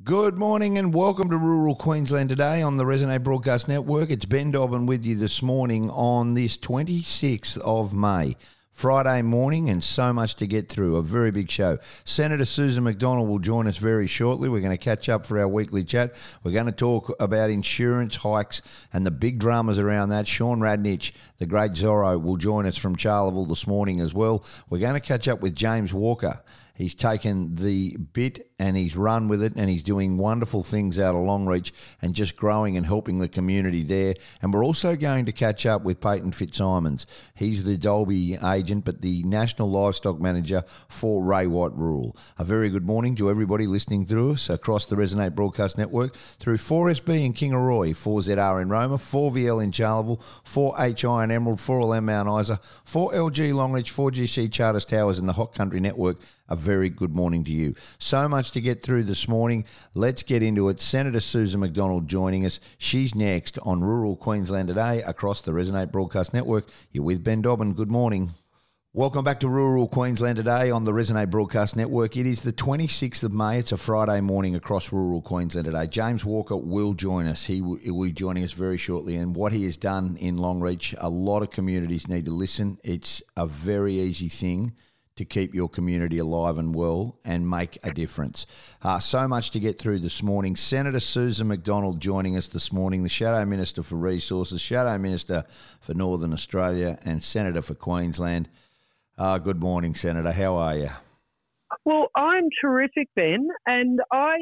Good morning and welcome to Rural Queensland today on the Resonate Broadcast Network. It's Ben Dobbin with you this morning on this 26th of May. Friday morning and so much to get through. A very big show. Senator Susan McDonald will join us very shortly. We're going to catch up for our weekly chat. We're going to talk about insurance hikes and the big dramas around that. Sean Radnich, the great Zorro, will join us from Charleville this morning as well. We're going to catch up with James Walker. He's taken the bit and he's run with it and he's doing wonderful things out of Longreach and just growing and helping the community there. And we're also going to catch up with Peyton Fitzsimons. He's the Dalby agent but the National Livestock Manager for Ray White Rural. A very good morning to everybody listening through us across the Resonate Broadcast Network through 4SB in Kingaroy, 4ZR in Roma, 4VL in Charleville, 4HI in Emerald, 4LM Mount Isa, 4LG Longreach, 4GC Charters Towers and the Hot Country Network. A very good morning to you. So much to get through this morning. Let's get into it. Senator Susan McDonald joining us. She's next on Rural Queensland Today across the Resonate Broadcast Network. You're with Ben Dobbin. Good morning. Welcome back to Rural Queensland Today on the Resonate Broadcast Network. It is the 26th of May. It's a Friday morning across Rural Queensland Today. James Walker will join us. He will be joining us very shortly. And what he has done in Longreach, a lot of communities need to listen. It's a very easy thing to keep your community alive and well and make a difference. So much to get through this morning. Senator Susan McDonald joining us this morning, the Shadow Minister for Resources, Shadow Minister for Northern Australia and Senator for Queensland. Good morning, Senator. How are you? Well, I'm terrific, Ben, and I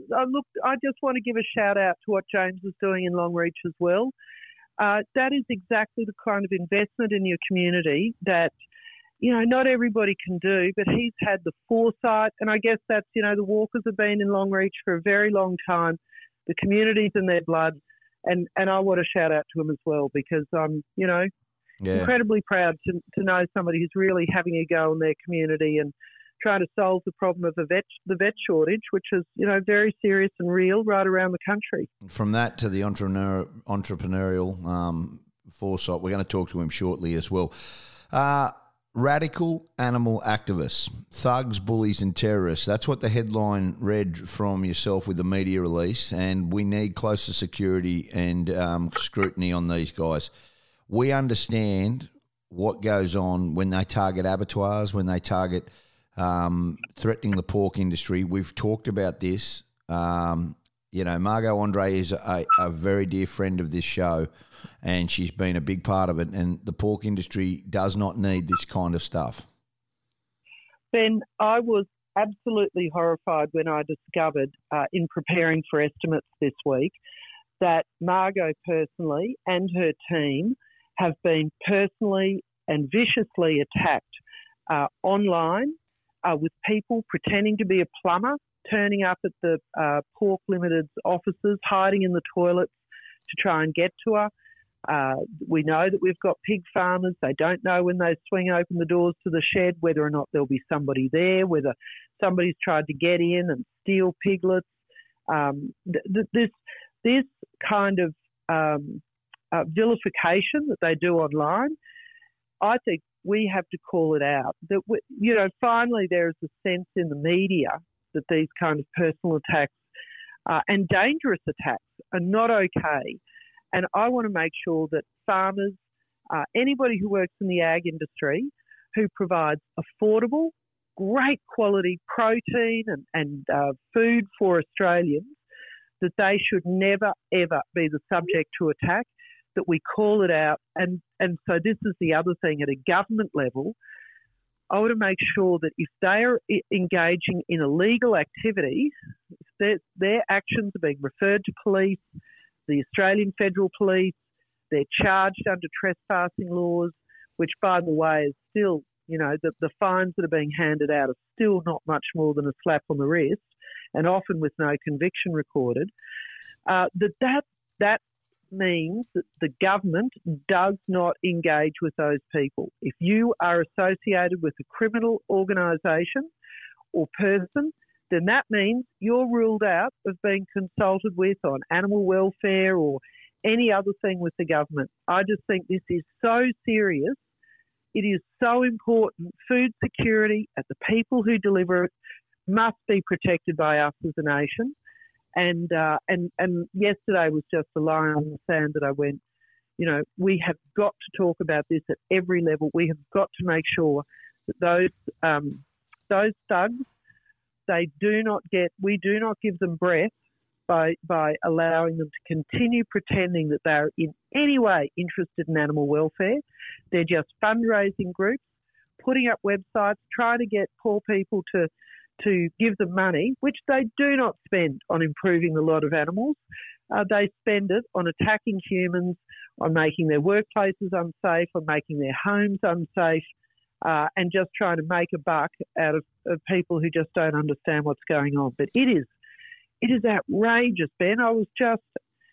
just want to give a shout out to what James is doing in Longreach as well. That is exactly the kind of investment in your community that not everybody can do, but he's had the foresight, and I guess that's, the Walkers have been in Longreach for a very long time. The community's in their blood, and I want to shout out to him as well because I'm, incredibly proud to know somebody who's really having a go in their community and trying to solve the problem of the vet shortage, which is, very serious and real right around the country. From that to the entrepreneurial foresight, we're going to talk to him shortly as well. Radical animal activists, thugs, bullies and terrorists. That's what the headline read from yourself with the media release, and we need closer security and scrutiny on these guys. We understand what goes on when they target abattoirs, when they target threatening the pork industry. We've talked about this. Margot Andre is a very dear friend of this show, and she's been a big part of it, and the pork industry does not need this kind of stuff. Ben, I was absolutely horrified when I discovered in preparing for estimates this week that Margot personally and her team have been personally and viciously attacked online with people pretending to be a plumber, turning up at the Pork Limited's offices, hiding in the toilets to try and get to her. We know that we've got pig farmers. They don't know when they swing open the doors to the shed whether or not there'll be somebody there, whether somebody's tried to get in and steal piglets. This kind of vilification that they do online, I think we have to call it out. That finally there is a sense in the media that these kind of personal attacks and dangerous attacks are not okay. And I want to make sure that farmers, anybody who works in the ag industry, who provides affordable, great quality protein and food for Australians, that they should never, ever be the subject to attack, that we call it out. And so this is the other thing at a government level. I want to make sure that if they are engaging in illegal activity, their actions are being referred to police, the Australian Federal Police. They're charged under trespassing laws, which, by the way, is still, the fines that are being handed out are still not much more than a slap on the wrist, and often with no conviction recorded. That means that the government does not engage with those people. If you are associated with a criminal organisation or person, then that means you're ruled out of being consulted with on animal welfare or any other thing with the government. I just think this is so serious. It is so important. Food security and the people who deliver it must be protected by us as a nation. And yesterday was just a line on the sand that I went, we have got to talk about this at every level. We have got to make sure that those thugs, we do not give them breath by allowing them to continue pretending that they're in any way interested in animal welfare. They're just fundraising groups, putting up websites, trying to get poor people to give them money, which they do not spend on improving the lot of animals. They spend it on attacking humans, on making their workplaces unsafe, on making their homes unsafe, and just trying to make a buck out of people who just don't understand what's going on. But it is outrageous, Ben. I was just,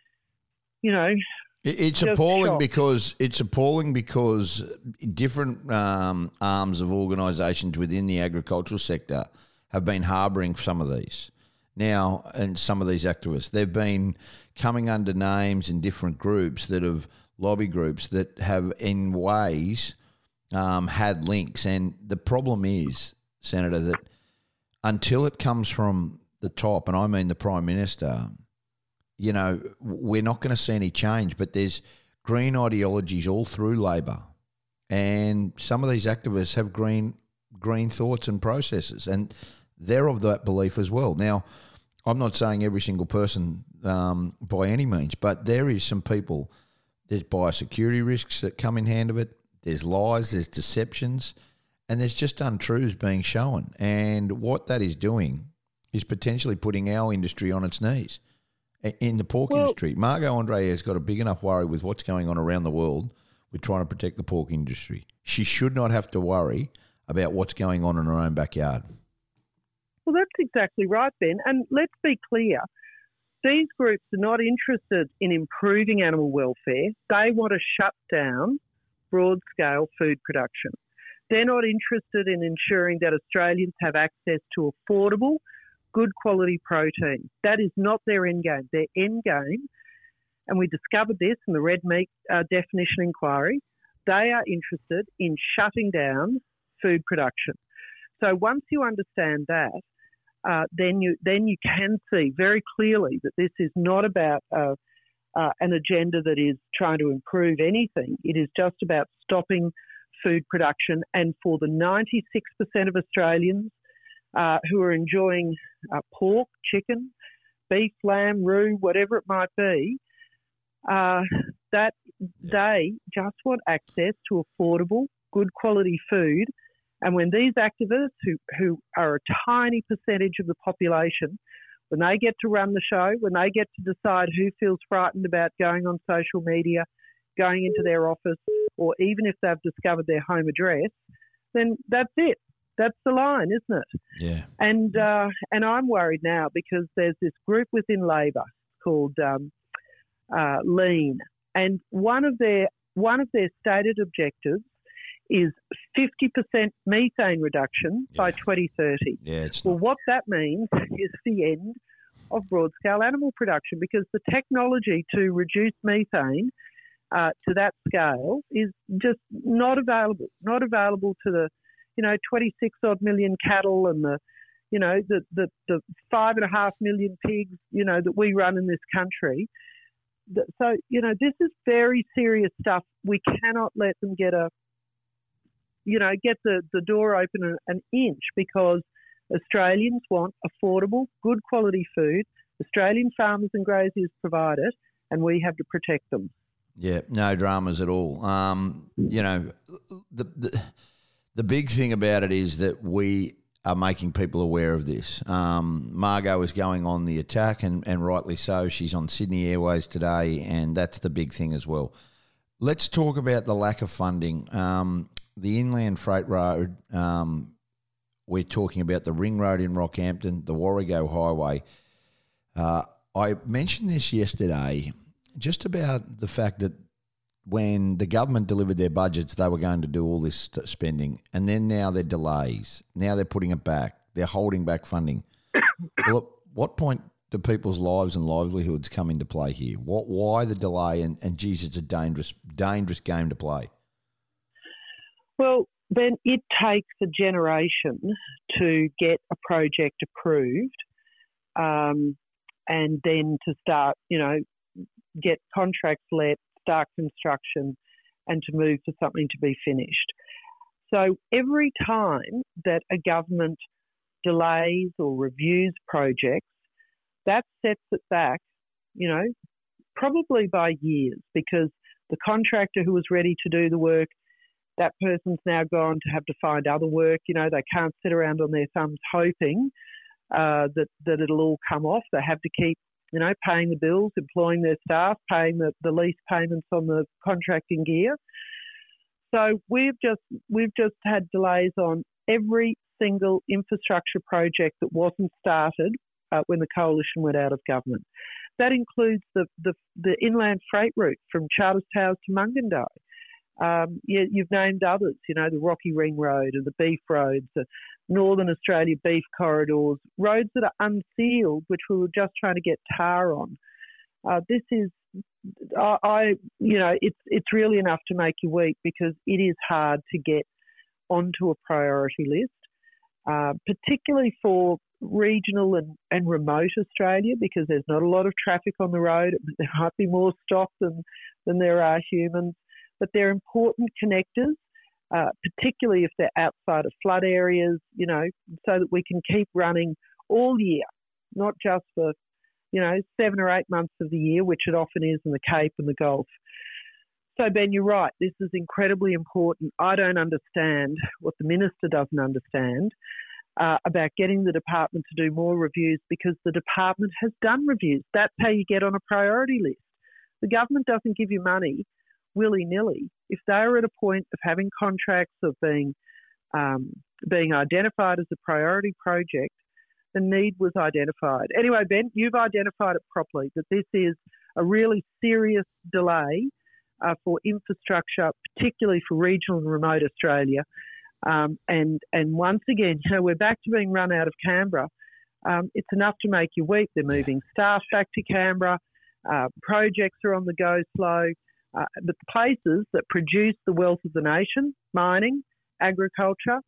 It's just appalling shocked. because different arms of organisations within the agricultural sector have been harbouring some of these now, and some of these activists. They've been coming under names in different groups lobby groups that have in ways had links. And the problem is, Senator, that until it comes from the top, and I mean the Prime Minister, we're not going to see any change. But there's green ideologies all through Labor, and some of these activists have green thoughts and processes, and they're of that belief as well. Now, I'm not saying every single person by any means, but there is some people. There's biosecurity risks that come in hand of it. There's lies, there's deceptions, and there's just untruths being shown. And what that is doing is potentially putting our industry on its knees. In the pork industry, Margot Andre has got a big enough worry with what's going on around the world with trying to protect the pork industry. She should not have to worry about what's going on in her own backyard. Well, that's exactly right, Ben. And let's be clear. These groups are not interested in improving animal welfare. They want to shut down broad-scale food production. They're not interested in ensuring that Australians have access to affordable, good quality protein. That is not their end game. Their end game, and we discovered this in the red meat definition inquiry, they are interested in shutting down food production. So once you understand that, then you can see very clearly that this is not about an agenda that is trying to improve anything. It is just about stopping food production. And for the 96% of Australians who are enjoying pork, chicken, beef, lamb, roux, whatever it might be, that they just want access to affordable, good quality food. And when these activists, who are a tiny percentage of the population, when they get to run the show, when they get to decide who feels frightened about going on social media, going into their office, or even if they've discovered their home address, then that's it. That's the line, isn't it? Yeah. And I'm worried now because there's this group within Labor called Lean, and one of their stated objectives is 50% methane reduction by 2030. Yeah, what that means is the end of broad-scale animal production, because the technology to reduce methane to that scale is just not available to the 26 odd million cattle and the 5.5 million pigs that we run in this country. So this is very serious stuff. We cannot let them get the door open an inch, because Australians want affordable, good quality food. Australian farmers and graziers provide it, and we have to protect them. Yeah, no dramas at all. The big thing about it is that we are making people aware of this. Margot is going on the attack, and rightly so. She's on Sydney Airways today, and that's the big thing as well. Let's talk about the lack of funding. The Inland Freight Road, we're talking about the Ring Road in Rockhampton, the Warrego Highway. I mentioned this yesterday, just about the fact that when the government delivered their budgets, they were going to do all this spending, and then now they're delays. Now they're putting it back. They're holding back funding. Well, at what point do people's lives and livelihoods come into play here? Why the delay? And geez, it's a dangerous game to play. Well, then it takes a generation to get a project approved. and then to start, get contracts let, start construction, and to move to something to be finished. So every time that a government delays or reviews projects, that sets it back, probably by years, because the contractor who was ready to do the work, that person's now gone to have to find other work. They can't sit around on their thumbs hoping that it'll all come off. They have to keep, paying the bills, employing their staff, paying the lease payments on the contracting gear. So we've just had delays on every single infrastructure project that wasn't started when the coalition went out of government. That includes the inland freight route from Charters Towers to Mungandai. You've named others, the Rocky Ring Road and the Beef Roads, the Northern Australia beef corridors, roads that are unsealed, which we were just trying to get tar on. This is, it's really enough to make you weep, because it is hard to get onto a priority list, particularly for regional and remote Australia, because there's not a lot of traffic on the road. There might be more stock than there are humans, but they're important connectors, particularly if they're outside of flood areas, so that we can keep running all year, not just for 7 or 8 months of the year, which it often is in the Cape and the Gulf. So, Ben, you're right. This is incredibly important. I don't understand what the Minister doesn't understand about getting the department to do more reviews, because the department has done reviews. That's how you get on a priority list. The government doesn't give you money willy-nilly. If they're at a point of having contracts, of being identified as a priority project, the need was identified. Anyway, Ben, you've identified it properly, that this is a really serious delay for infrastructure, particularly for regional and remote Australia. And once again, we're back to being run out of Canberra. It's enough to make you weep. They're moving staff back to Canberra. Projects are on the go slow. But the places that produce the wealth of the nation, mining, agriculture,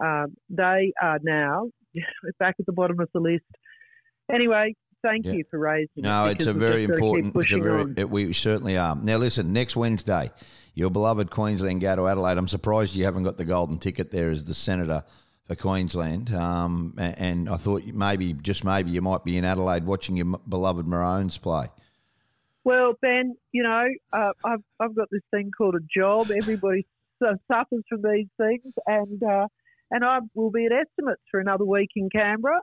they are now back at the bottom of the list. Anyway, thank you for raising it. No, it's a very important. We certainly are. Now, listen, next Wednesday, your beloved Queensland go to Adelaide. I'm surprised you haven't got the golden ticket there as the senator for Queensland. And I thought maybe you might be in Adelaide watching your beloved Maroons play. Well, Ben, I've got this thing called a job. Everybody suffers from these things, and I will be at estimates for another week in Canberra.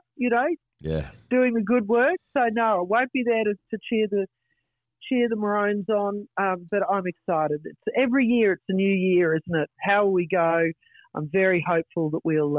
Doing the good work. So no, I won't be there to cheer the Maroons on. But I'm excited. Every year it's a new year, isn't it? How will we go? I'm very hopeful that we'll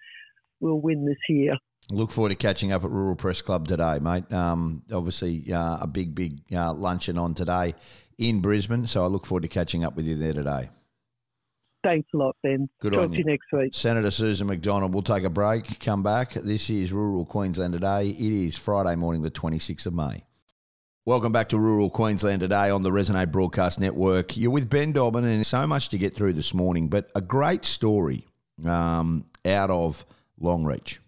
win this year. Look forward to catching up at Rural Press Club today, mate. Obviously, a big luncheon on today in Brisbane, so I look forward to catching up with you there today. Thanks a lot, Ben. Good Talk on to you next week. Senator Susan McDonald. We'll take a break, come back. This is Rural Queensland Today. It is Friday morning, the 26th of May. Welcome back to Rural Queensland Today on the Resonate Broadcast Network. You're with Ben Dobbin, and so much to get through this morning, but a great story out of Longreach.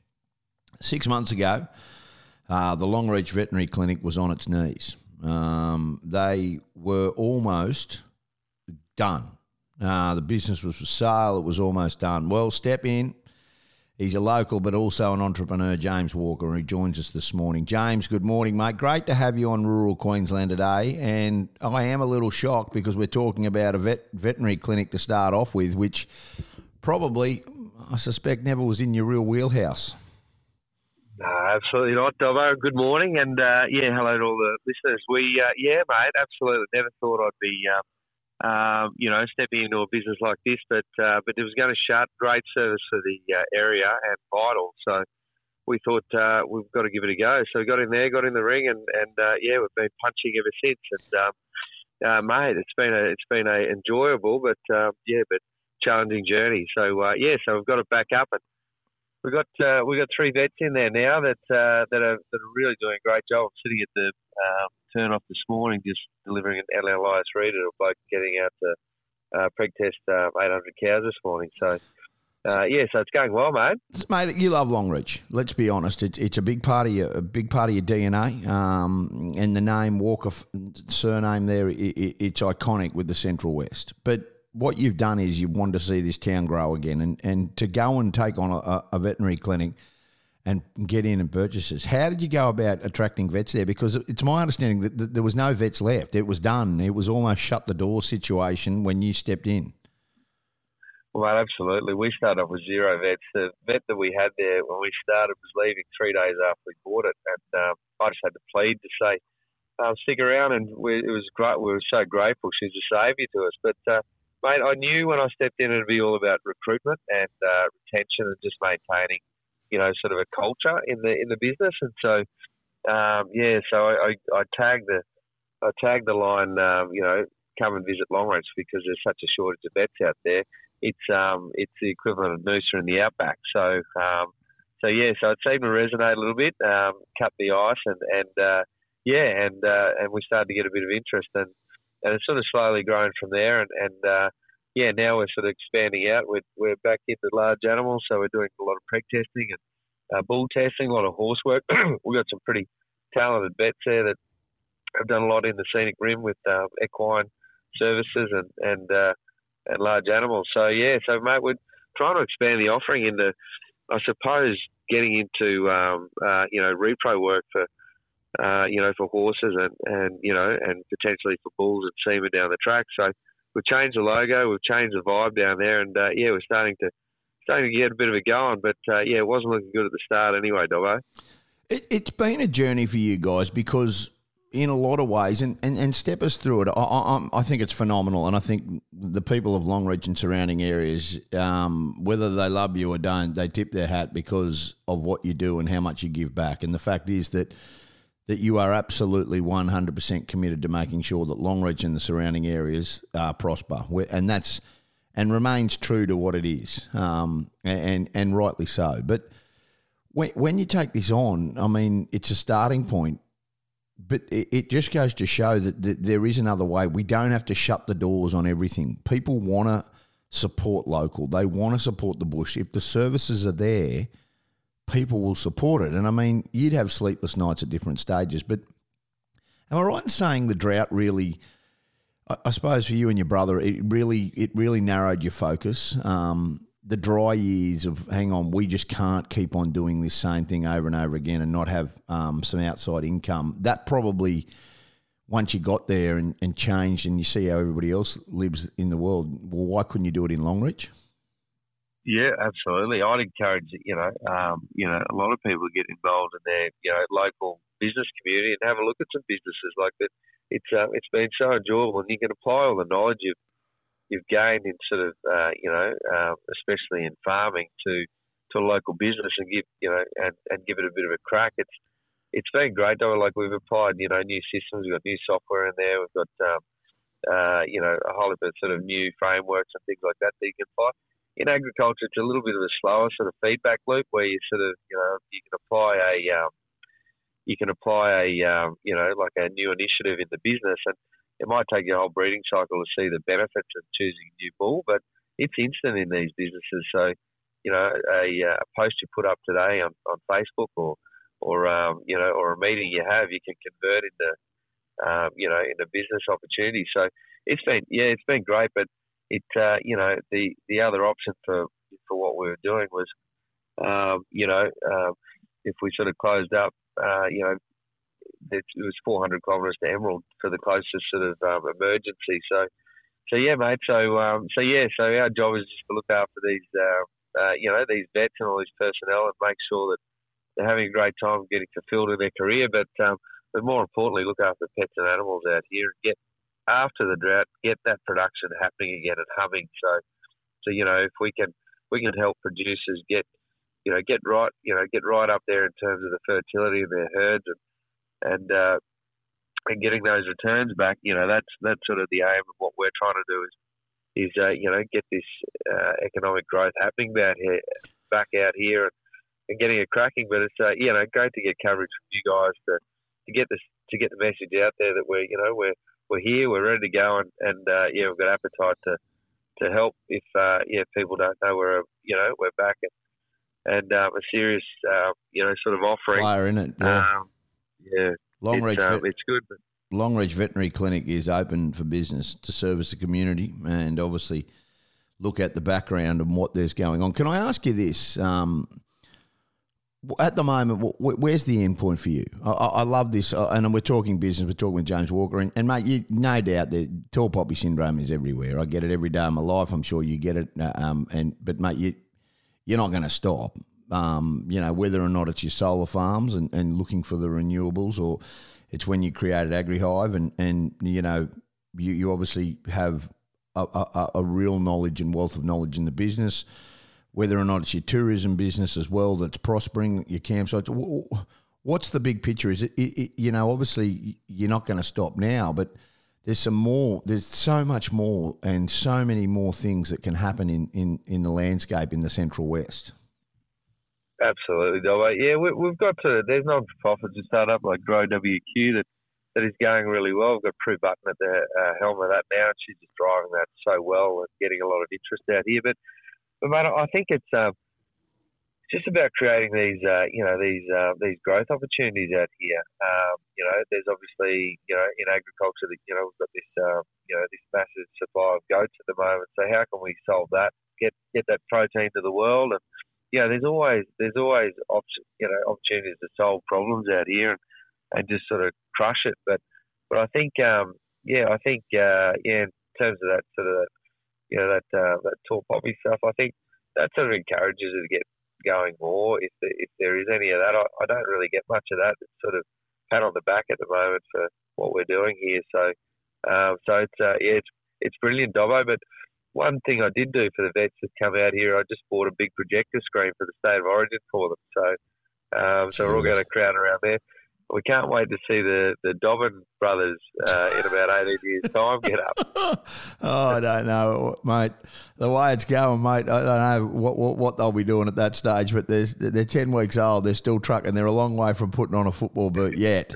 6 months ago, the Longreach Veterinary Clinic was on its knees. They were almost done. The business was for sale. It was almost done. Well, step in. He's a local but also an entrepreneur, James Walker, who joins us this morning. James, good morning, mate. Great to have you on Rural Queensland today. And I am a little shocked because we're talking about a veterinary clinic to start off with, which probably, I suspect, never was in your real wheelhouse. No, absolutely not, Dobbo. Good morning, and hello to all the listeners. Mate, absolutely. Never thought I'd be, stepping into a business like this, but it was going to shut. Great service for the area and vital. So we thought we've got to give it a go. So we got in there, got in the ring, and we've been punching ever since. And mate, it's been a enjoyable but challenging journey. So so we've got it back up and. We got 3 vets in there now that are really doing a great job. I'm sitting at the turn off this morning, just delivering an LLIS reader to a bloke getting out to preg test 800 cows this morning. So so it's going well, mate. Mate, you love Longreach. Let's be honest; it's a big part of your DNA. And the name Walker surname there, it's iconic with the Central West. But what you've done is you wanted to see this town grow again, and to go and take on a veterinary clinic and get in and purchases. How did you go about attracting vets there? Because it's my understanding that there was no vets left. It was done. It was almost shut the door situation when you stepped in. Well, mate, absolutely. We started off with 0 vets. The vet that we had there when we started was leaving 3 days after we bought it. And I just had to plead to say, stick around. And it was great. We were so grateful. She was a saviour to us. But, mate, I knew when I stepped in it would be all about recruitment and retention and just maintaining, sort of a culture in the business. And so, so I tagged the line, come and visit Longreach because there's such a shortage of vets out there. It's the equivalent of Noosa in the outback. So it seemed to resonate a little bit, cut the ice, and we started to get a bit of interest, and it's sort of slowly grown from there, and now we're sort of expanding out. We're back into large animals, so we're doing a lot of preg testing and bull testing, a lot of horse work. We've got some pretty talented vets there that have done a lot in the scenic rim with equine services and large animals. So mate, we're trying to expand the offering into, I suppose, getting into repro work for horses and potentially for bulls and semen down the track. So we've changed the logo, we've changed the vibe down there, and we're starting to get a bit of it going. But it wasn't looking good at the start anyway, Dobbo. It's been a journey for you guys because in a lot of ways, and step us through it. I think it's phenomenal, and I think the people of Longreach and surrounding areas, whether they love you or don't, they tip their hat because of what you do and how much you give back. And the fact is that you are absolutely 100% committed to making sure that Longreach and the surrounding areas prosper, and remains true to what it is, and rightly so. But when you take this on, I mean, it's a starting point. But it just goes to show that there is another way. We don't have to shut the doors on everything. People want to support local. They want to support the bush. If the services are there, people will support it. And, I mean, you'd have sleepless nights at different stages. But am I right in saying the drought really, I suppose for you and your brother, it really narrowed your focus? The dry years of, hang on, we just can't keep on doing this same thing over and over again and not have some outside income. That probably, once you got there and changed and you see how everybody else lives in the world, well, why couldn't you do it in Longreach? Yeah, absolutely. I'd encourage, a lot of people to get involved in their, local business community and have a look at some businesses like that. It's been so enjoyable, and you can apply all the knowledge you've gained in sort of, especially in farming to a local business and give it a bit of a crack. It's been great though. Like we've applied, new systems. We've got new software in there. We've got, a whole lot of sort of new frameworks and things like that you can apply. In agriculture, it's a little bit of a slower sort of feedback loop where you sort of, you can apply like a new initiative in the business, and it might take your whole breeding cycle to see the benefits of choosing a new bull, but it's instant in these businesses. So, a post you put up today on Facebook or a meeting you have, you can convert into business opportunities. So it's been great, but the other option for what we were doing was, if we sort of closed up, it was 400 kilometres to Emerald for the closest sort of emergency. So yeah, mate. So our job is just to look after these, these vets and all these personnel and make sure that they're having a great time getting fulfilled in their career. But more importantly, look after pets and animals out here and get after the drought, get that production happening again and humming. So if we can help producers get right up there in terms of the fertility of their herds and getting those returns back, that's sort of the aim of what we're trying to do is get this economic growth happening back out here and getting it cracking. But it's great to get coverage from you guys to get the message out there that we're here, we're ready to go, and we've got appetite to help if people don't know we're back and a serious sort of offering. Player in it. Yeah. It's good. But Longreach Veterinary Clinic is open for business to service the community and obviously look at the background and what there's going on. Can I ask you this? At the moment, where's the end point for you? I love this, and we're talking business. We're talking with James Walker, and mate, no doubt that tall poppy syndrome is everywhere. I get it every day of my life. I'm sure you get it, but mate, you're not going to stop. Whether or not it's your solar farms and looking for the renewables, or it's when you created AgriHive, and you obviously have a real knowledge and wealth of knowledge in the business. Whether or not it's your tourism business as well that's prospering, your campsites. What's the big picture? Is it obviously you're not going to stop now, but there's some more. There's so much more and so many more things that can happen in the landscape in the Central West. Absolutely, Dobbo. Yeah, we've got to. There's non-profits to start up like Grow WQ that is going really well. We've got Prue Button at the helm of that now, and she's just driving that so well and getting a lot of interest out here. But mate, I think it's just about creating these growth opportunities out here. There's obviously in agriculture that we've got this this massive supply of goats at the moment. So how can we solve that? Get that protein to the world, and there's always opportunities to solve problems out here and just sort of crush it. But I think in terms of that sort of that tall poppy stuff, I think that sort of encourages it to get going more. If there is any of that, I don't really get much of that. It's sort of pat on the back at the moment for what we're doing here. So it's brilliant, Dobbo. But one thing I did do for the vets that come out here, I just bought a big projector screen for the State of Origin for them. So we're all going to crowd around there. We can't wait to see the Dobbin brothers in about 18 years' time get up. I don't know, mate. The way it's going, mate, I don't know what they'll be doing at that stage, but they're 10 weeks old. They're still trucking. They're a long way from putting on a football boot yet.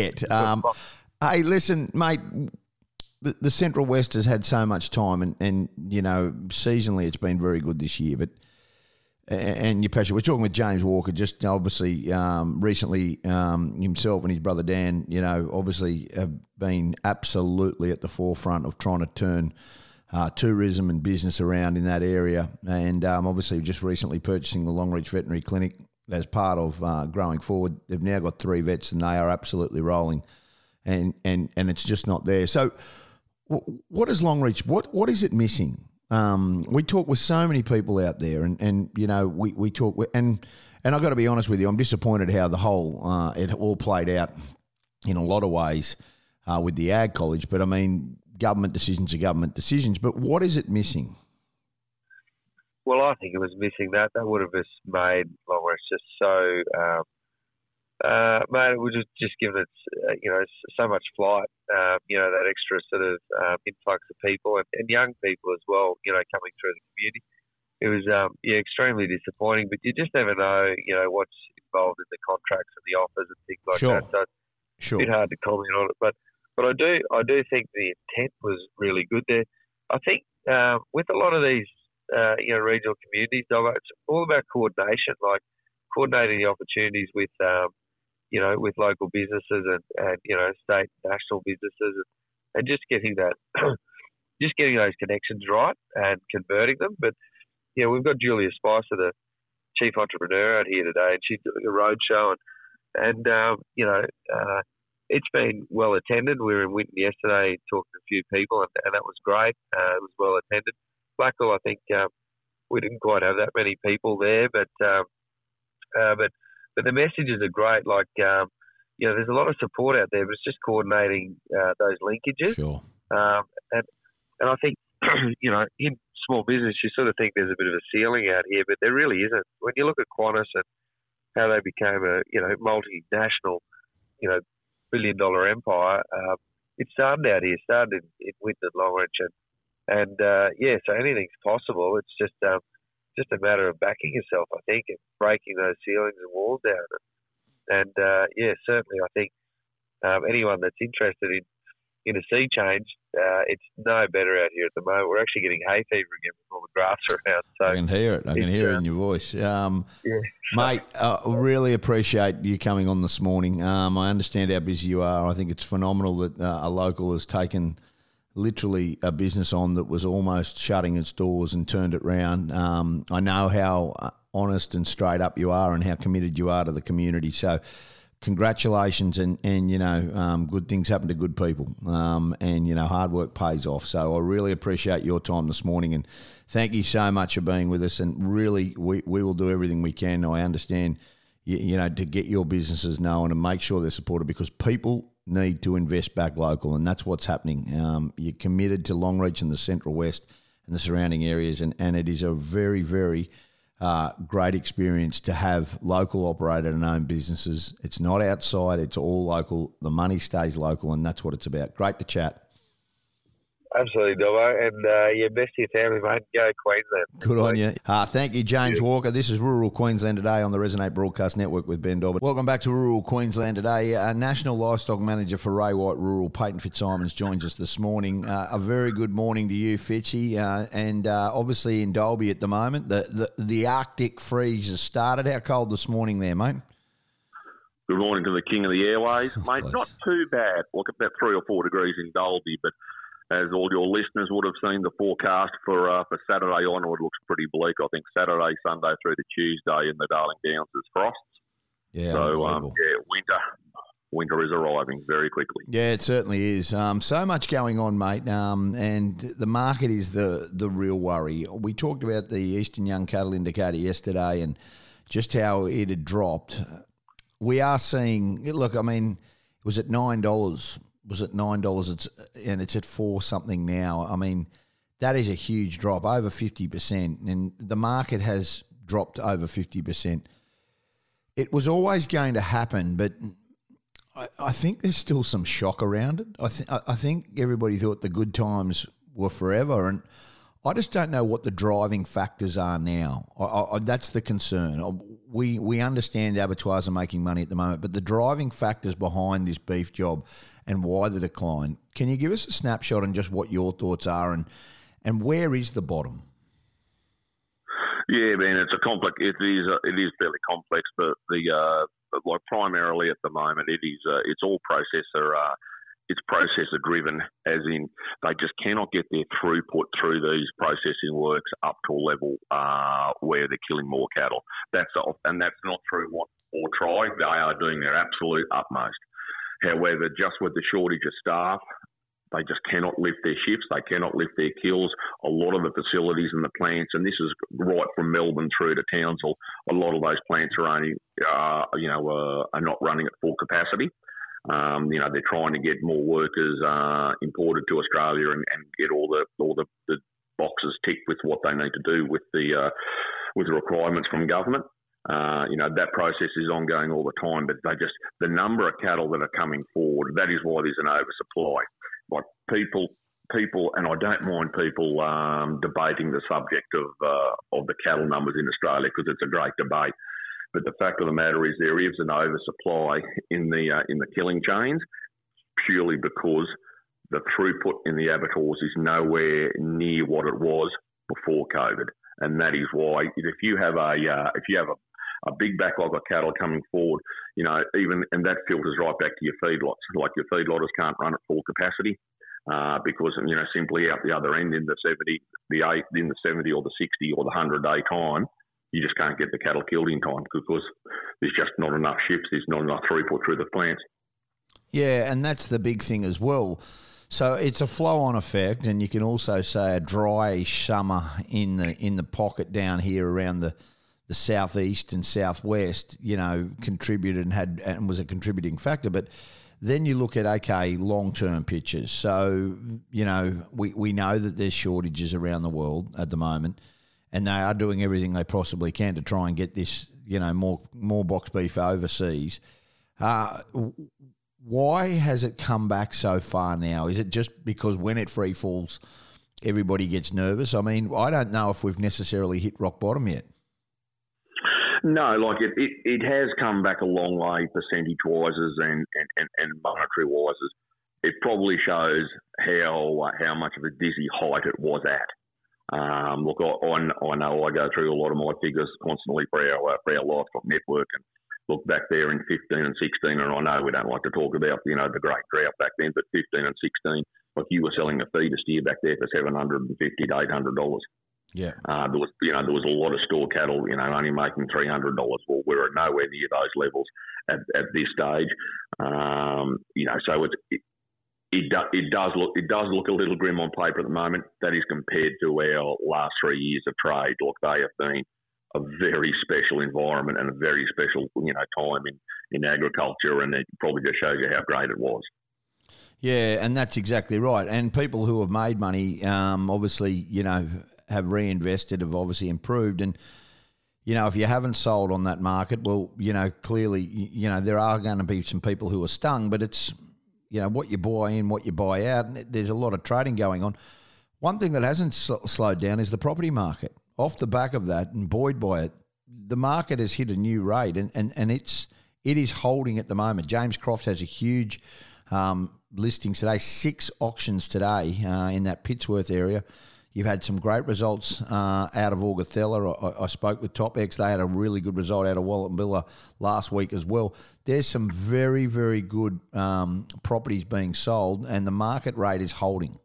Hey, listen, mate, the Central West has had so much time and seasonally it's been very good this year, but and your passion. We're talking with James Walker, just obviously recently himself and his brother Dan, obviously have been absolutely at the forefront of trying to turn tourism and business around in that area. And obviously just recently purchasing the Longreach Veterinary Clinic as part of growing forward. They've now got 3 vets and they are absolutely rolling and it's just not there. So what is Longreach, what is it missing? We talk with so many people out there, and we talk with, and I've got to be honest with you, I'm disappointed how the whole it all played out in a lot of ways with the Ag College. But I mean, government decisions are government decisions. But what is it missing? Well, I think it was missing that. That would have just made Longreach just so. Mate, it would just given it, so much flight, that extra sort of influx of people and young people as well, coming through the community. It was, extremely disappointing, but you just never know, what's involved in the contracts and the offers and things like that. So it's a bit hard to comment on it, but I do think the intent was really good there. I think with a lot of these, regional communities, it's all about coordination, like coordinating the opportunities with, with local businesses and state and national businesses and just getting that, just getting those connections right and converting them. But, we've got Julia Spicer, the chief entrepreneur out here today, and she's doing a roadshow and it's been well attended. We were in Winton yesterday talking to a few people and that was great. It was well attended. Blackall, I think, we didn't quite have that many people there, but the messages are great. Like, there's a lot of support out there, but it's just coordinating those linkages. Sure. And I think, in small business, you sort of think there's a bit of a ceiling out here, but there really isn't. When you look at Qantas and how they became a, multinational, billion-dollar empire, it started out here, started in Winton, Longreach, and so anything's possible. It's just a matter of backing yourself, I think, and breaking those ceilings and walls down. And certainly, I think anyone that's interested in a sea change, it's no better out here at the moment. We're actually getting hay fever again with all the grass around. So I can hear it. I can hear it in your voice. Mate, really appreciate you coming on this morning. I understand how busy you are. I think it's phenomenal that a local has taken literally a business on that was almost shutting its doors and turned it round. I know how honest and straight up you are and how committed you are to the community. So congratulations, and good things happen to good people, and hard work pays off. So I really appreciate your time this morning, and thank you so much for being with us. And really, we will do everything we can. I understand, to get your businesses known and make sure they're supported, because people need to invest back local, and that's what's happening. You're committed to Longreach and the Central West and the surrounding areas, and it is a very, very great experience to have local operated and owned businesses. It's not outside, it's all local. The money stays local, and that's what it's about. Great to chat. Absolutely, Dobbo. And best to your family, mate. Go Queensland. Good on you. Thank you, James Walker. This is Rural Queensland Today on the Resonate Broadcast Network with Ben Dobbin. Welcome back to Rural Queensland Today. National Livestock Manager for Ray White Rural, Peyton Fitzsimons, joins us this morning. A very good morning to you, Fitzy. And obviously in Dalby at the moment, the Arctic freeze has started. How cold this morning there, mate? Good morning to the king of the airways. Mate, not too bad. Look, about 3 or 4 degrees in Dalby, but as all your listeners would have seen, the forecast for Saturday onward looks pretty bleak. I think Saturday, Sunday through to Tuesday in the Darling Downs is frosts. Yeah, so winter is arriving very quickly. Yeah, it certainly is. So much going on, mate, and the market is the real worry. We talked about the Eastern Young Cattle Indicator yesterday and just how it had dropped. We are seeing, look, I mean, it was at $9. Was it $9? It's at $4 something now. I mean, that is a huge drop, over 50%, and the market has dropped over 50%. It was always going to happen, but I think there's still some shock around it. I think everybody thought the good times were forever, and I just don't know what the driving factors are now. That's the concern. We understand abattoirs are making money at the moment, but the driving factors behind this beef job and why the decline. Can you give us a snapshot on just what your thoughts are and where is the bottom? Yeah, man, it's a complex. It is fairly complex, but primarily at the moment it's all processor. It's processor driven, as in they just cannot get their throughput through these processing works up to a level where they're killing more cattle. That's not through what or try. They are doing their absolute utmost. However, just with the shortage of staff, they just cannot lift their shifts. They cannot lift their kills. A lot of the facilities and the plants, and this is right from Melbourne through to Townsville, a lot of those plants are only, are not running at full capacity. They're trying to get more workers imported to Australia and get all the boxes ticked with what they need to do with the requirements from government. That process is ongoing all the time, but the number of cattle that are coming forward, that is why there's an oversupply. Like people, and I don't mind people debating the subject of the cattle numbers in Australia because it's a great debate. But the fact of the matter is there is an oversupply in the killing chains purely because the throughput in the abattoirs is nowhere near what it was before COVID, and that is why if you have a big backlog of cattle coming forward, and that filters right back to your feedlots. Like your feedlotters can't run at full capacity because simply out the other end in the 70 or the 60 or the 100-day time, you just can't get the cattle killed in time because there's just not enough shifts. There's not enough throughput through the plants. Yeah, and that's the big thing as well. So it's a flow-on effect, and you can also say a dry summer in the pocket down here around the southeast and southwest, contributed and was a contributing factor. But then you look at, long-term pictures. So, we know that there's shortages around the world at the moment, and they are doing everything they possibly can to try and get this, more box beef overseas. Why has it come back so far now? Is it just because when it free falls, everybody gets nervous? I mean, I don't know if we've necessarily hit rock bottom yet. No, it has come back a long way percentage-wise and monetary-wise. It probably shows how much of a dizzy height it was at. Look, I know I go through a lot of my figures constantly for our livestock network, and look back there in 15 and 16, and I know we don't like to talk about the great drought back then, but 15 and 16, like you were selling a feeder steer back there for $750 to $800. Yeah. There was a lot of store cattle, only making $300. Well, we're nowhere near those levels at this stage. So it does look a little grim on paper at the moment. That is compared to our last 3 years of trade. Look, they have been a very special environment and a very special time in agriculture, and it probably just shows you how great it was. Yeah, and that's exactly right. And people who have made money, obviously, have reinvested, have obviously improved. And, if you haven't sold on that market, well, clearly, there are going to be some people who are stung, but it's, what you buy in, what you buy out. And there's a lot of trading going on. One thing that hasn't slowed down is the property market. Off the back of that, and buoyed by it, the market has hit a new rate, and it is holding at the moment. James Croft has a huge listings today, 6 auctions today in that Pittsworth area. You've had some great results out of Augathella. I spoke with TopX. They had a really good result out of Wallumbilla last week as well. There's some very, very good properties being sold, and the market rate is holding.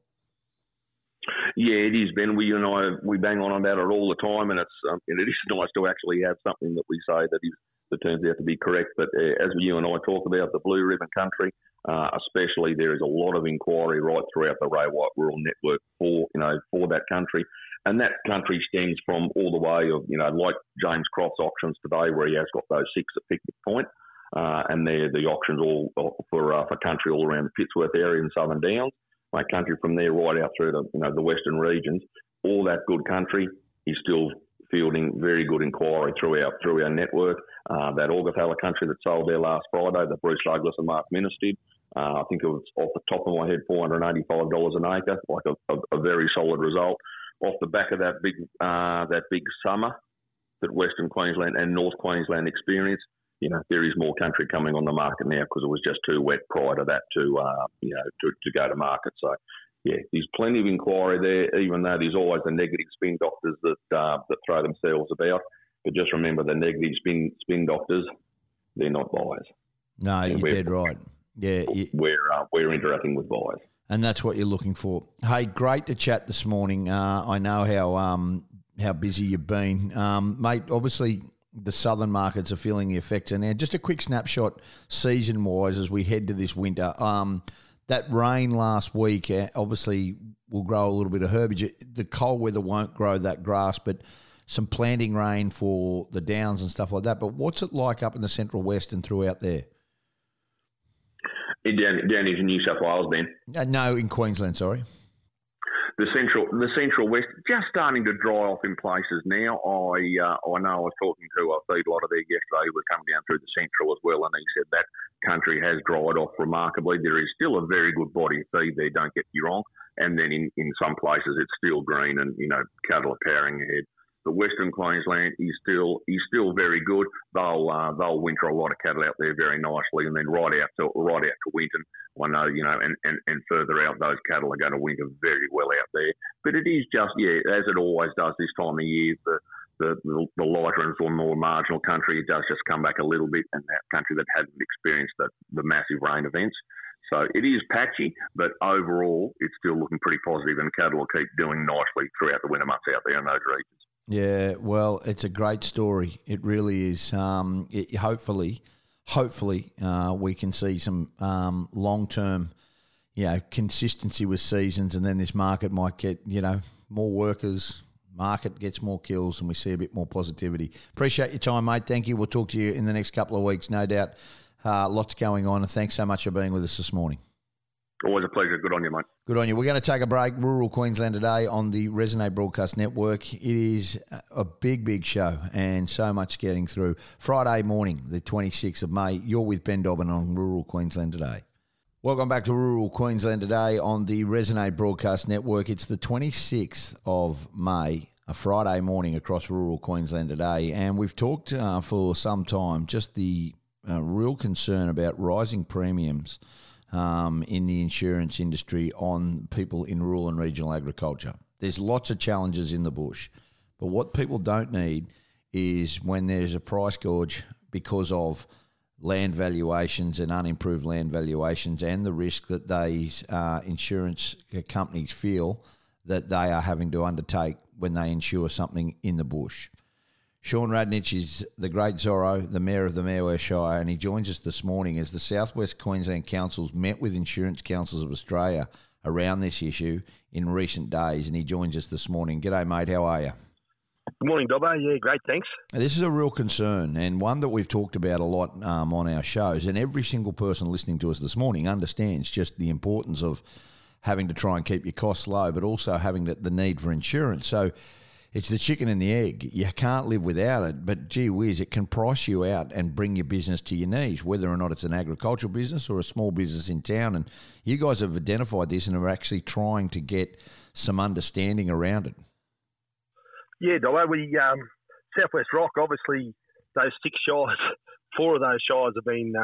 Yeah, it is, Ben. We bang on about it all the time, and it is nice to actually have something that we say that turns out to be correct. But as you and I talk about the Blue Ribbon Country, especially, there is a lot of inquiry right throughout the Ray White Rural Network for that country, and that country stems from all the way of like James Croft's auctions today, where he has got those 6 at Picnic Point, and they're the auctions all for country all around the Pittsworth area and Southern Downs. My country from there right out through to the western regions, all that good country is still fielding very good inquiry through our network. That Augathella country that sold there last Friday, the Bruce Douglas and Mark Minstead, I think it was off the top of my head $485 an acre, like a very solid result. Off the back of that big summer that Western Queensland and North Queensland experienced, there is more country coming on the market now because it was just too wet prior to that to go to market. So, yeah, there's plenty of inquiry there, even though there's always the negative spin doctors that throw themselves about. But just remember, the negative spin doctors, they're not buyers. No, you're dead right. Yeah, we're interacting with buyers, and that's what you're looking for. Hey, great to chat this morning. I know how busy you've been, mate. Obviously, the southern markets are feeling the effects. And now, just a quick snapshot, season-wise, as we head to this winter. That rain last week obviously will grow a little bit of herbage. The cold weather won't grow that grass, but some planting rain for the downs and stuff like that. But what's it like up in the Central West and throughout there? Down into New South Wales, Ben? No, in Queensland, sorry. The central west just starting to dry off in places now. I know I was talking to a feedlotter there yesterday who was coming down through the central as well, and he said that country has dried off remarkably. There is still a very good body of feed there, don't get me wrong, and then in some places it's still green and cattle are powering ahead. But Western Queensland is still very good. They'll winter a lot of cattle out there very nicely, and then right out to Winton, I know and further out, those cattle are going to winter very well out there. But it is just as it always does this time of year. The lighter and more marginal country, it does just come back a little bit, and that country that hadn't experienced the massive rain events. So it is patchy, but overall it's still looking pretty positive, and cattle will keep doing nicely throughout the winter months out there in those regions. Yeah, well, it's a great story. It really is. Hopefully, we can see some long-term, consistency with seasons, and then this market might get, more workers, market gets more kills, and we see a bit more positivity. Appreciate your time, mate. Thank you. We'll talk to you in the next couple of weeks, no doubt. Lots going on, and thanks so much for being with us this morning. Always a pleasure. Good on you, mate. Good on you. We're going to take a break. Rural Queensland Today on the Resonate Broadcast Network. It is a big, big show and so much getting through. Friday morning, the 26th of May, you're with Ben Dobbin on Rural Queensland Today. Welcome back to Rural Queensland Today on the Resonate Broadcast Network. It's the 26th of May, a Friday morning across Rural Queensland Today, and we've talked for some time just the real concern about rising premiums in the insurance industry on people in rural and regional agriculture. There's lots of challenges in the bush, but what people don't need is when there's a price gorge because of land valuations and unimproved land valuations and the risk that these insurance companies feel that they are having to undertake when they insure something in the bush. Sean Radnich is the great Zorro, the Mayor of the Mayorware Shire, and he joins us this morning as the South West Queensland Council's met with Insurance Councils of Australia around this issue in recent days, and he joins us this morning. G'day, mate. How are you? Good morning, Dobbo. Yeah, great, thanks. This is a real concern and one that we've talked about a lot on our shows, and every single person listening to us this morning understands just the importance of having to try and keep your costs low, but also having the need for insurance. So it's the chicken and the egg. You can't live without it, but gee whiz, it can price you out and bring your business to your knees, whether or not it's an agricultural business or a small business in town. And you guys have identified this and are actually trying to get some understanding around it. Yeah, Dobbo, we Southwest Rock, obviously those 6 shires, 4 of those shires have been,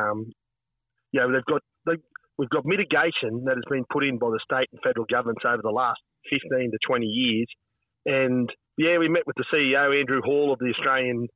we've got mitigation that has been put in by the state and federal governments over the last 15 to 20 years. And yeah, we met with the CEO, Andrew Hall of the Australian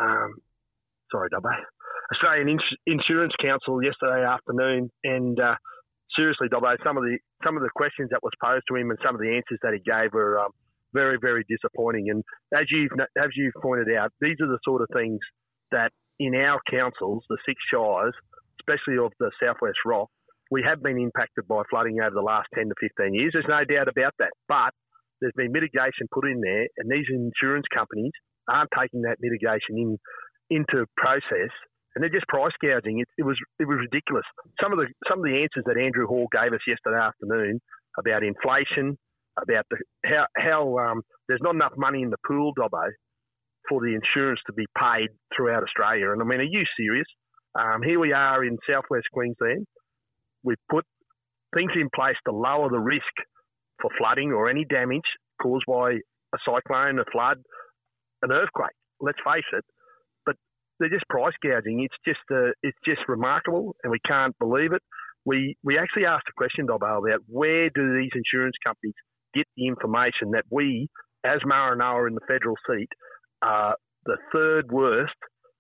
Insurance Council yesterday afternoon. And seriously, Dobbo, some of the questions that was posed to him and some of the answers that he gave were very, very disappointing. And as you've pointed out, these are the sort of things that in our councils, the 6 shires, especially of the Southwest Rock, we have been impacted by flooding over the last 10 to 15 years. There's no doubt about that. But there's been mitigation put in there, and these insurance companies aren't taking that mitigation into process, and they're just price gouging. It was ridiculous. Some of the answers that Andrew Hall gave us yesterday afternoon about inflation, about how there's not enough money in the pool, Dobbo, for the insurance to be paid throughout Australia. And I mean, are you serious? Here we are in Southwest Queensland. We've put things in place to lower the risk for flooding or any damage caused by a cyclone, a flood, an earthquake. Let's face it. But they're just price gouging. It's just remarkable, and we can't believe it. We actually asked a question, Dobbo, about where do these insurance companies get the information that we, as Maranoa in the federal seat, are the 3rd worst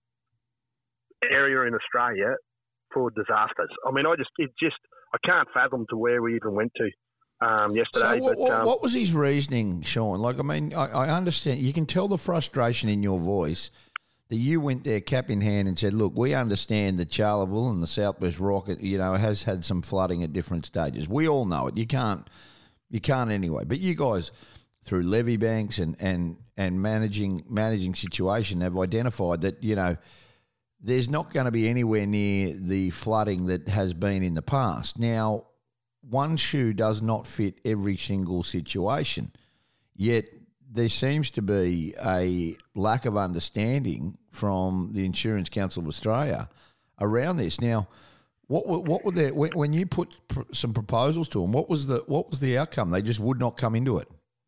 area in Australia for disasters. I mean, I can't fathom to where we even went to yesterday. So what was his reasoning, Sean? Like, I mean, I understand. You can tell the frustration in your voice that you went there cap in hand and said, look, we understand that Charleville and the Southwest Rock, has had some flooding at different stages. We all know it. You can't anyway. But you guys, through levy banks and managing situation, have identified that, there's not going to be anywhere near the flooding that has been in the past. Now, one shoe does not fit every single situation, yet there seems to be a lack of understanding from the Insurance Council of Australia around this. Now, what were there when you put some proposals to them? What was the outcome? They just would not come into it.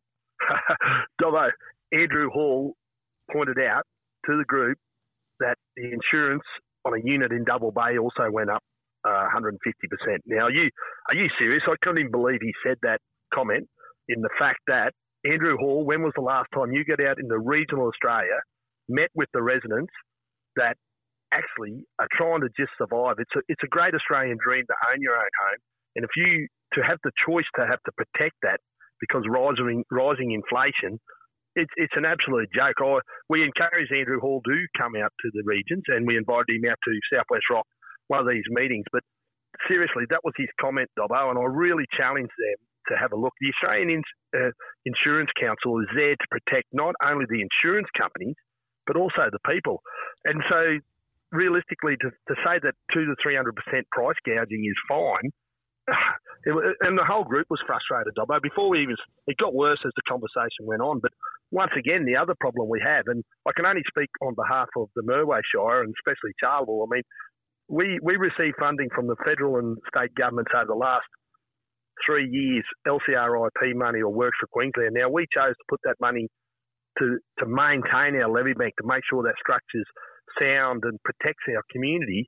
Dobbo, Andrew Hall pointed out to the group that the insurance on a unit in Double Bay also went up 150%. Now, are you serious? I couldn't even believe he said that comment, in the fact that Andrew Hall, when was the last time you got out into regional Australia, met with the residents that actually are trying to just survive? It's a great Australian dream to own your own home, and to have the choice to have to protect that because rising inflation, it's an absolute joke. We encourage Andrew Hall to come out to the regions, and we invited him out to Southwest Rock, one of these meetings. But seriously, that was his comment, Dobbo, and I really challenge them to have a look. The Australian Insurance Council is there to protect not only the insurance companies, but also the people. And so realistically, to say that 200 to 300% price gouging is fine, and the whole group was frustrated, Dobbo. It got worse as the conversation went on. But once again, the other problem we have, and I can only speak on behalf of the Merway Shire and especially Charleville, I mean, we receive funding from the federal and state governments over the last 3 years, LCRIP money or Works for Queensland. Now, we chose to put that money to maintain our levy bank, to make sure that structure's sound and protects our community.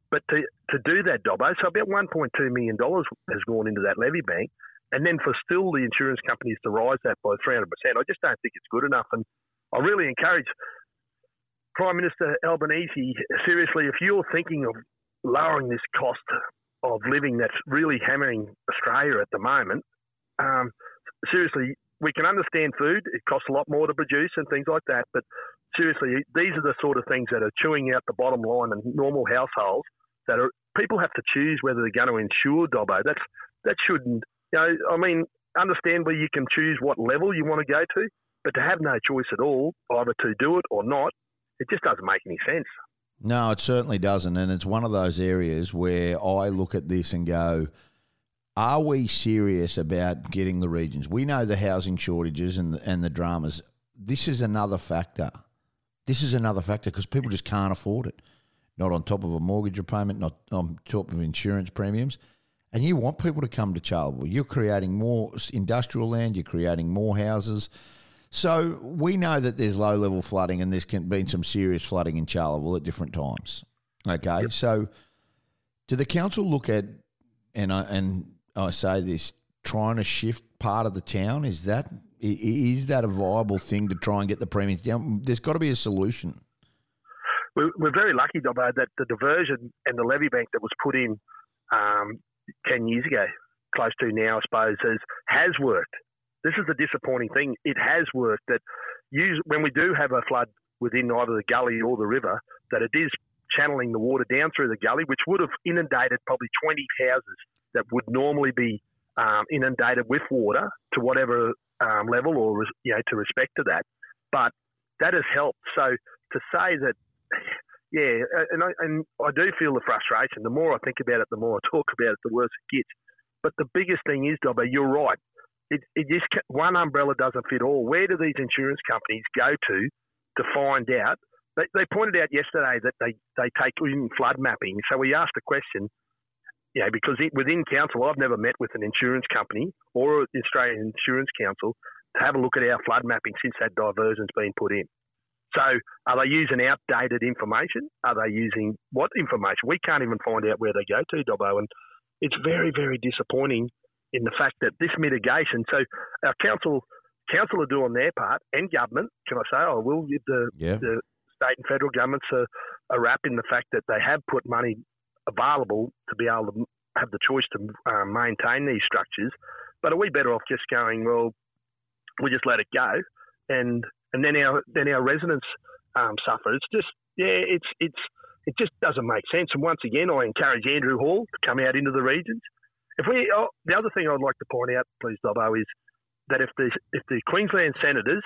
But to do that, Dobbo, so about $1.2 million has gone into that levy bank, and then for still the insurance companies to rise that by 300%, I just don't think it's good enough. And I really encourage Prime Minister Albanese, seriously, if you're thinking of lowering this cost of living that's really hammering Australia at the moment, seriously, we can understand food. It costs a lot more to produce and things like that. But seriously, these are the sort of things that are chewing out the bottom line in normal households that are people have to choose whether they're going to insure, Dobbo. That shouldn't, understand where you can choose what level you want to go to, but to have no choice at all, either to do it or not, it just doesn't make any sense. No, it certainly doesn't. And it's one of those areas where I look at this and go, are we serious about getting the regions? We know the housing shortages and the dramas. This is another factor. Because people just can't afford it. Not on top of a mortgage repayment, not on top of insurance premiums. And you want people to come to Charleville. You're creating more industrial land. You're creating more houses. So we know that there's low-level flooding and there's been some serious flooding in Charleville at different times. Okay, yep. So do the council look at, and I say this, trying to shift part of the town? Is that a viable thing to try and get the premiums down? There's got to be a solution. We're very lucky, Dobbo, that the diversion and the levy bank that was put in 10 years ago, close to now, I suppose, has worked. This is the disappointing thing. It has worked that when we do have a flood within either the gully or the river, that it is channeling the water down through the gully, which would have inundated probably 20 houses that would normally be inundated with water to whatever level or to respect to that. But that has helped. So to say that, yeah, and I do feel the frustration. The more I think about it, the more I talk about it, the worse it gets. But the biggest thing is, Dobbo, you're right. It just one umbrella doesn't fit all. Where do these insurance companies go to find out? They pointed out yesterday that they take in flood mapping. So we asked the question, because within council, I've never met with an insurance company or the Australian Insurance Council to have a look at our flood mapping since that diversion's been put in. So are they using outdated information? Are they using what information? We can't even find out where they go to, Dobbo. And it's very, very disappointing in the fact that this mitigation, so our council are doing their part, and government, can I say, I will give the state and federal governments a rap in the fact that they have put money available to be able to have the choice to maintain these structures. But are we better off just going, well, we just let it go, and then our residents suffer? It's just, it just doesn't make sense. And once again, I encourage Andrew Hall to come out into the regions. The other thing I'd like to point out, please, Dobbo, is that if the Queensland senators,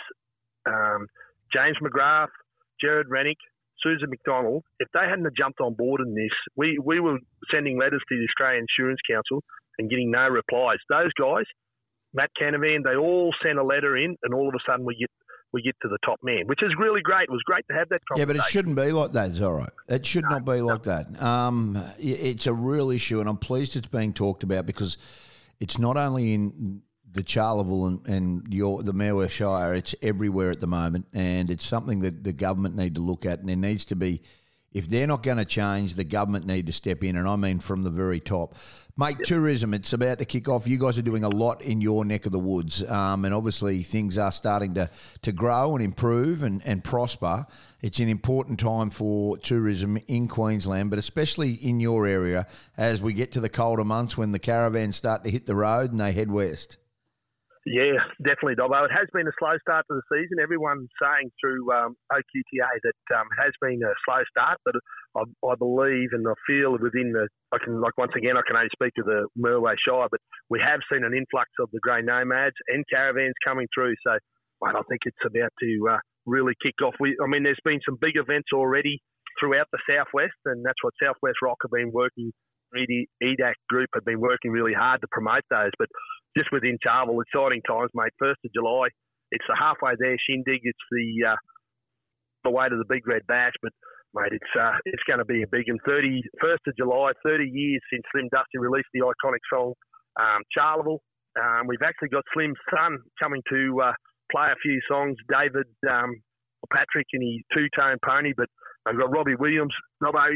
James McGrath, Gerard Rennick, Susan McDonald, if they hadn't have jumped on board in this, we were sending letters to the Australian Insurance Council and getting no replies. Those guys, Matt Canavan, they all sent a letter in, and all of a sudden we get to the top man, which is really great. It was great to have that conversation. Yeah, but it shouldn't be like that, Zorro. It should not be like that. It's a real issue, and I'm pleased it's being talked about because it's not only in the Charleville and the Merwere Shire, it's everywhere at the moment, and it's something that the government need to look at, and there needs to be, if they're not going to change, the government need to step in, and I mean from the very top. Mate, tourism, it's about to kick off. You guys are doing a lot in your neck of the woods, and obviously things are starting to grow and improve and prosper. It's an important time for tourism in Queensland, but especially in your area as we get to the colder months when the caravans start to hit the road and they head west. Yeah, definitely, Dobbo. It has been a slow start to the season. Everyone's saying through OQTA that it has been a slow start, but I believe and I feel within I can only speak to the Merwere Shire, but we have seen an influx of the grey nomads and caravans coming through. So, mate, I think it's about to really kick off. There's been some big events already throughout the southwest, and that's what Southwest Rock have been working. EDAC group have been working really hard to promote those, but just within Charleville, exciting times, mate. 1st of July, it's the halfway there shindig. It's the way to the Big Red Bash, but mate, it's going to be a big one. 1st of July, 30 years since Slim Dusty released the iconic song Charleville. We've actually got Slim's son coming to play a few songs. David Patrick and his two-tone pony, but I've got Robbie Williams. Robbo,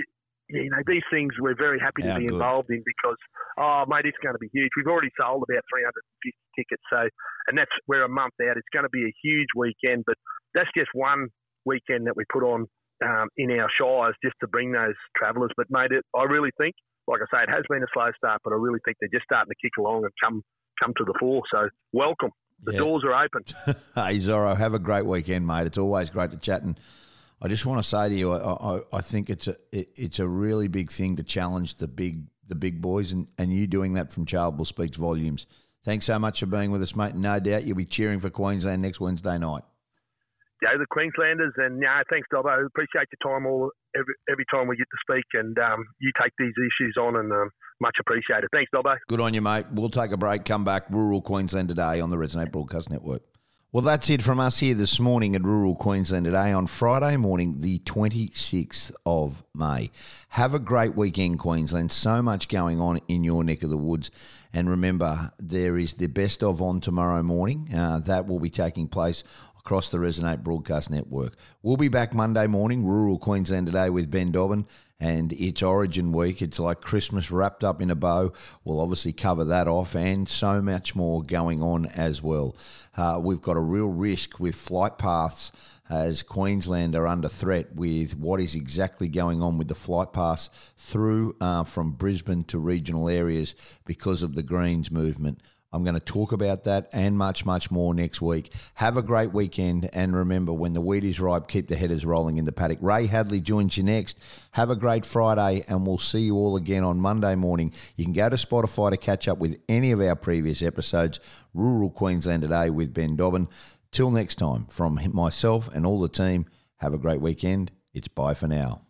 you know, these things we're very happy to be good. involved in because, mate, it's going to be huge. We've already sold about 350 tickets, and we're a month out. It's going to be a huge weekend, but that's just one weekend that we put on in our shires just to bring those travellers. But, mate, I really think, like I say, it has been a slow start, but I really think they're just starting to kick along and come to the fore. So welcome. The doors are open. Hey, Zorro, have a great weekend, mate. It's always great to chat. And I just want to say to you, I think it's a really big thing to challenge the big boys, and you doing that from Charleville speaks volumes. Thanks so much for being with us, mate. No doubt you'll be cheering for Queensland next Wednesday night. Go the Queenslanders, and thanks, Dobbo. Appreciate your time every time we get to speak, and you take these issues on, and much appreciated. Thanks, Dobbo. Good on you, mate. We'll take a break, come back. Rural Queensland Today on the Resonate Broadcast Network. Well, that's it from us here this morning at Rural Queensland Today on Friday morning, the 26th of May. Have a great weekend, Queensland. So much going on in your neck of the woods. And remember, there is the best of on tomorrow morning. That will be taking place across the Resonate Broadcast Network. We'll be back Monday morning, Rural Queensland Today with Ben Dobbin, and it's Origin Week. It's like Christmas wrapped up in a bow. We'll obviously cover that off and so much more going on as well. We've got a real risk with flight paths as Queensland are under threat with what is exactly going on with the flight paths through from Brisbane to regional areas because of the Greens movement. I'm going to talk about that and much, much more next week. Have a great weekend, and remember, when the wheat is ripe, keep the headers rolling in the paddock. Ray Hadley joins you next. Have a great Friday, and we'll see you all again on Monday morning. You can go to Spotify to catch up with any of our previous episodes. Rural Queensland Today with Ben Dobbin. Till next time, from myself and all the team, have a great weekend. It's bye for now.